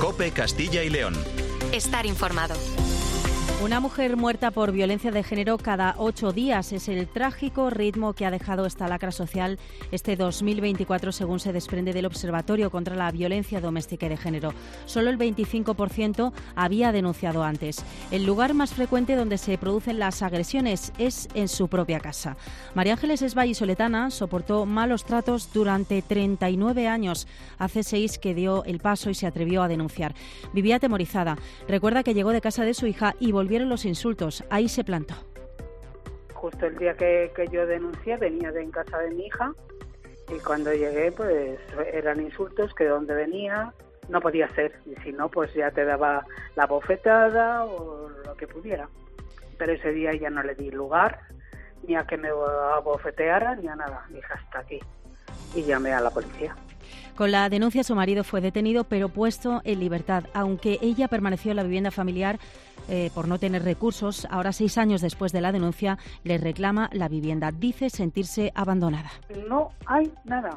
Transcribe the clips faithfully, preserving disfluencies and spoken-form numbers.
COPE Castilla y León. Estar informado. Una mujer muerta por violencia de género cada ocho días es el trágico ritmo que ha dejado esta lacra social este dos mil veinticuatro, según se desprende del Observatorio contra la Violencia Doméstica y de Género. Solo el veinticinco por ciento había denunciado antes. El lugar más frecuente donde se producen las agresiones es en su propia casa. María Ángeles es vallisoletana, soportó malos tratos durante treinta y nueve años. Hace seis que dio el paso y se atrevió a denunciar. Vivía atemorizada. Recuerda que llegó de casa de su hija y volvió Vieron los insultos. Ahí se plantó. Justo el día que, que yo denuncié venía de en casa de mi hija y cuando llegué pues eran insultos que de dónde venía no podía ser y si no pues ya te daba la bofetada o lo que pudiera. Pero ese día ya no le di lugar ni a que me abofeteara ni a nada. Dije hasta aquí y llamé a la policía. Con la denuncia su marido fue detenido pero puesto en libertad, aunque ella permaneció en la vivienda familiar eh, por no tener recursos. Ahora, seis años después de la denuncia, le reclama la vivienda. Dice sentirse abandonada. No hay nada.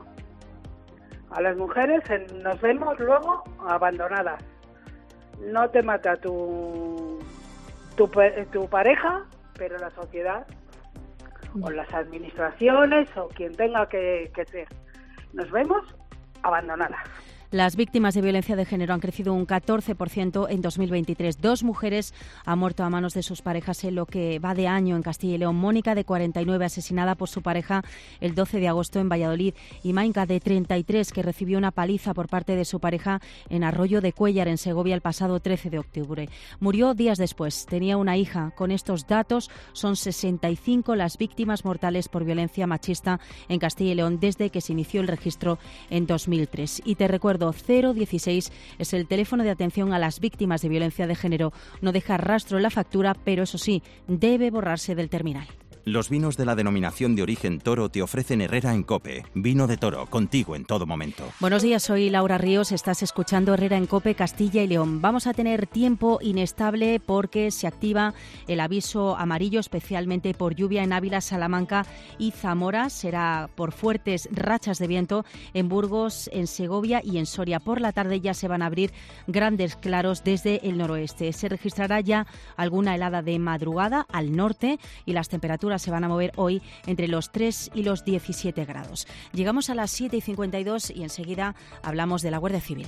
A las mujeres nos vemos luego abandonadas. No te mata tu, tu, tu pareja, pero la sociedad o las administraciones o quien tenga que, que ser. Nos vemos abandonadas. Las víctimas de violencia de género han crecido un catorce por ciento en dos mil veintitrés. Dos mujeres han muerto a manos de sus parejas en lo que va de año en Castilla y León. Mónica, de cuarenta y nueve, asesinada por su pareja el doce de agosto en Valladolid. Y Mainka, de treinta y tres, que recibió una paliza por parte de su pareja en Arroyo de Cuéllar, en Segovia, el pasado trece de octubre. Murió días después. Tenía una hija. Con estos datos, son sesenta y cinco las víctimas mortales por violencia machista en Castilla y León desde que se inició el registro en dos mil tres. Y te recuerdo, cero dieciséis es el teléfono de atención a las víctimas de violencia de género. No deja rastro en la factura, pero eso sí, debe borrarse del terminal. Los vinos de la denominación de origen Toro te ofrecen Herrera en COPE. Vino de Toro, contigo en todo momento. Buenos días, soy Laura Ríos. Estás escuchando Herrera en COPE Castilla y León. Vamos a tener tiempo inestable porque se activa el aviso amarillo, especialmente por lluvia en Ávila, Salamanca y Zamora. Será por fuertes rachas de viento en Burgos, en Segovia y en Soria. Por la tarde ya se van a abrir grandes claros desde el noroeste. Se registrará ya alguna helada de madrugada al norte y las temperaturas se van a mover hoy entre los tres y los diecisiete grados. Llegamos a las siete y cincuenta y dos y enseguida hablamos de la Guardia Civil.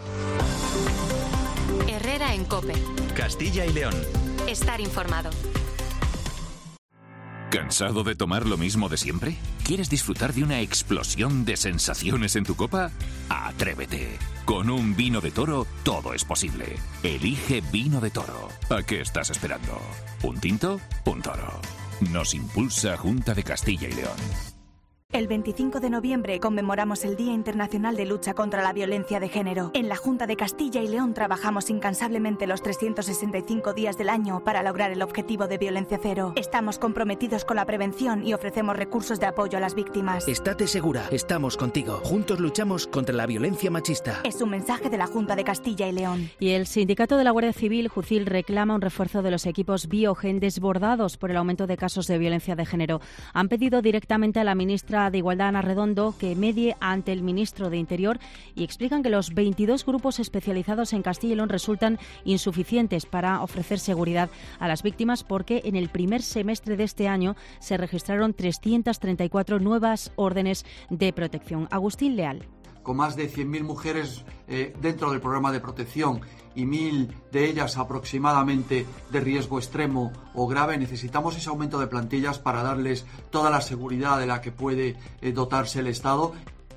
Herrera en COPE. Castilla y León. Estar informado. ¿Cansado de tomar lo mismo de siempre? ¿Quieres disfrutar de una explosión de sensaciones en tu copa? ¡Atrévete! Con un vino de Toro todo es posible. Elige Vino de Toro. ¿A qué estás esperando? ¿Un tinto? Un toro. Nos impulsa Junta de Castilla y León. El veinticinco de noviembre conmemoramos el Día Internacional de Lucha contra la Violencia de Género. En la Junta de Castilla y León trabajamos incansablemente los trescientos sesenta y cinco días del año para lograr el objetivo de violencia cero. Estamos comprometidos con la prevención y ofrecemos recursos de apoyo a las víctimas. Estate segura, estamos contigo. Juntos luchamos contra la violencia machista. Es un mensaje de la Junta de Castilla y León. Y el sindicato de la Guardia Civil, Jucil, reclama un refuerzo de los equipos Biogen desbordados por el aumento de casos de violencia de género. Han pedido directamente a la ministra de Igualdad, Ana Redondo, que medie ante el ministro de Interior y explican que los veintidós grupos especializados en Castilla y León resultan insuficientes para ofrecer seguridad a las víctimas porque en el primer semestre de este año se registraron trescientas treinta y cuatro nuevas órdenes de protección. Agustín Leal. Con más de cien mil mujeres eh, dentro del programa de protección y mil de ellas aproximadamente de riesgo extremo o grave, necesitamos ese aumento de plantillas para darles toda la seguridad de la que puede eh, dotarse el Estado.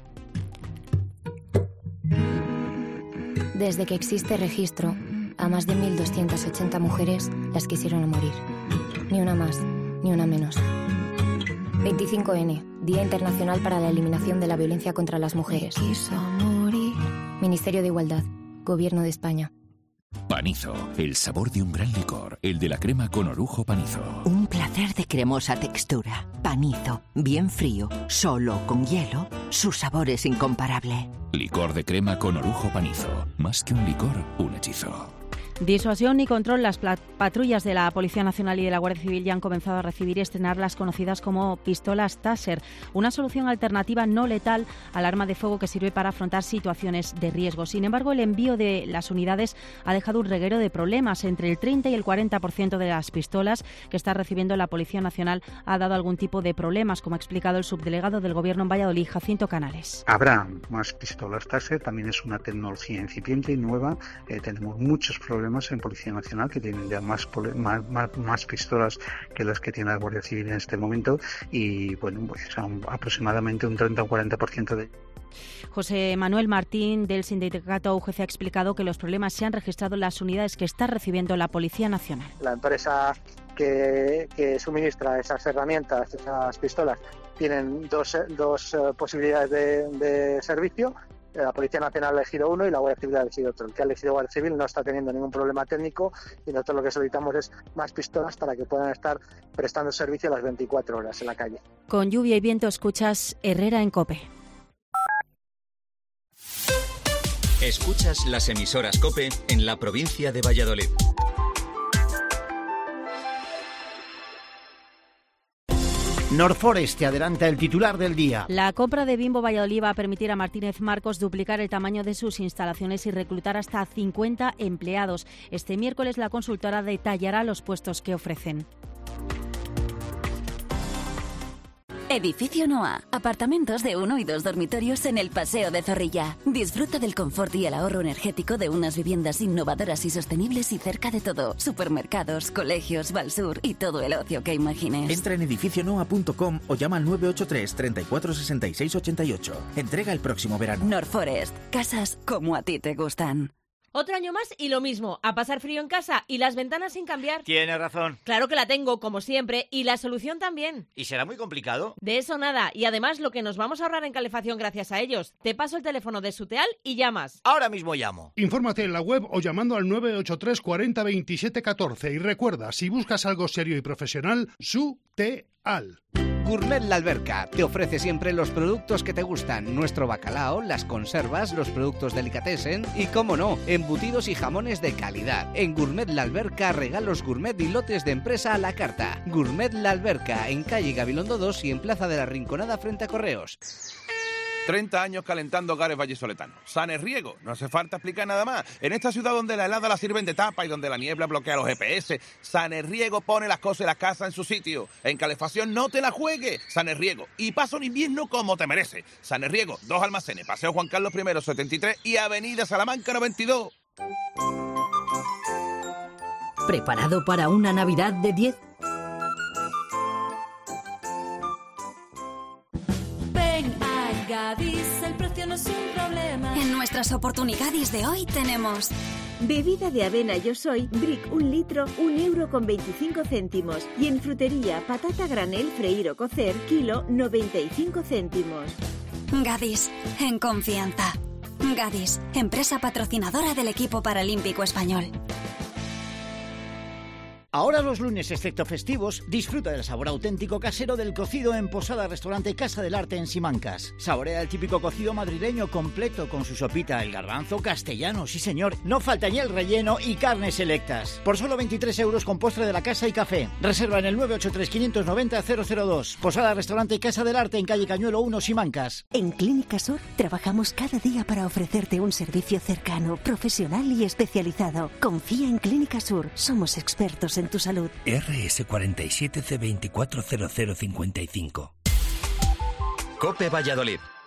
Desde que existe registro, a más de mil doscientas ochenta mujeres las quisieron morir. Ni una más, ni una menos. veinticinco ene, Día Internacional para la Eliminación de la Violencia contra las Mujeres. Ministerio de Igualdad, Gobierno de España. Panizo, el sabor de un gran licor, el de la crema con orujo Panizo. Un placer de cremosa textura. Panizo, bien frío, solo con hielo, su sabor es incomparable. Licor de crema con orujo Panizo, más que un licor, un hechizo. Disuasión y control. Las patrullas de la Policía Nacional y de la Guardia Civil ya han comenzado a recibir y estrenar las conocidas como pistolas Taser, una solución alternativa no letal al arma de fuego que sirve para afrontar situaciones de riesgo. Sin embargo, el envío de las unidades ha dejado un reguero de problemas. Entre el treinta y el cuarenta por ciento de las pistolas que está recibiendo la Policía Nacional ha dado algún tipo de problemas, como ha explicado el subdelegado del Gobierno en Valladolid, Jacinto Canales. Habrá más pistolas Taser, también es una tecnología incipiente y nueva. Eh, tenemos muchos problemas en Policía Nacional, que tienen ya más, más, más, más pistolas que las que tiene la Guardia Civil en este momento, y bueno, pues son aproximadamente un treinta o cuarenta por ciento de José Manuel Martín, del sindicato U G C, ha explicado que los problemas se han registrado en las unidades que está recibiendo la Policía Nacional. La empresa que, que suministra esas herramientas, esas pistolas, tienen dos, dos uh, posibilidades de, de servicio. La Policía Nacional ha elegido uno y la Guardia Civil ha elegido otro. El que ha elegido Guardia Civil no está teniendo ningún problema técnico y nosotros lo que solicitamos es más pistolas para que puedan estar prestando servicio las veinticuatro horas en la calle. Con lluvia y viento escuchas Herrera en COPE. Escuchas las emisoras COPE en la provincia de Valladolid. Norforest te adelanta el titular del día. La compra de Bimbo Valladolid va a permitir a Martínez Marcos duplicar el tamaño de sus instalaciones y reclutar hasta cincuenta empleados. Este miércoles la consultora detallará los puestos que ofrecen. Edificio Noa. Apartamentos de uno y dos dormitorios en el Paseo de Zorrilla. Disfruta del confort y el ahorro energético de unas viviendas innovadoras y sostenibles y cerca de todo. Supermercados, colegios, Valsur y todo el ocio que imagines. Entra en edificio noa punto com o llama al nueve ocho tres, treinta y cuatro, sesenta y seis, ochenta y ocho. Entrega el próximo verano. Norforest. Casas como a ti te gustan. Otro año más y lo mismo, a pasar frío en casa y las ventanas sin cambiar. Tienes razón. Claro que la tengo, como siempre, y la solución también. ¿Y será muy complicado? De eso nada, y además lo que nos vamos a ahorrar en calefacción gracias a ellos. Te paso el teléfono de Suteal y llamas. Ahora mismo llamo. Infórmate en la web o llamando al nueve ocho tres, cuarenta, veintisiete, catorce. Y recuerda, si buscas algo serio y profesional, Suteal. Gourmet La Alberca te ofrece siempre los productos que te gustan, nuestro bacalao, las conservas, los productos delicatessen y, como no, embutidos y jamones de calidad. En Gourmet La Alberca, regalos gourmet y lotes de empresa a la carta. Gourmet La Alberca, en calle Gabilondo dos y en Plaza de la Rinconada frente a Correos. treinta años calentando hogares vallisoletanos. Sanerriego, no hace falta explicar nada más. En esta ciudad donde la helada la sirven de tapa y donde la niebla bloquea los G P S, Sanerriego pone las cosas y las casas en su sitio. En calefacción no te la juegues. Sanerriego. Y pasa un invierno como te merece. Sanerriego, dos almacenes, Paseo Juan Carlos I, setenta y tres y Avenida Salamanca noventa y dos. ¿Preparado para una Navidad de diez? Gadis, el precio no es un problema. En nuestras oportunidades de hoy tenemos bebida de avena Yo Soy, Brick un litro, un euro con veinticinco céntimos. Y en frutería, patata granel, freír o cocer, kilo, noventa y cinco céntimos. Gadis, en confianza. Gadis, empresa patrocinadora del equipo paralímpico español. Ahora los lunes, excepto festivos, disfruta del sabor auténtico casero del cocido en Posada Restaurante Casa del Arte en Simancas. Saborea el típico cocido madrileño completo con su sopita, el garbanzo castellano, sí señor. No falta ni el relleno y carnes selectas. Por solo veintitrés euros con postre de la casa y café. Reserva en el nueve ocho tres, quinientos noventa, cero cero dos. Posada Restaurante Casa del Arte en calle Cañuelo uno, Simancas. En Clínica Sur trabajamos cada día para ofrecerte un servicio cercano, profesional y especializado. Confía en Clínica Sur. Somos expertos en tu salud. R S cuarenta y siete C veinticuatro cero cero cincuenta y cinco. COPE Valladolid.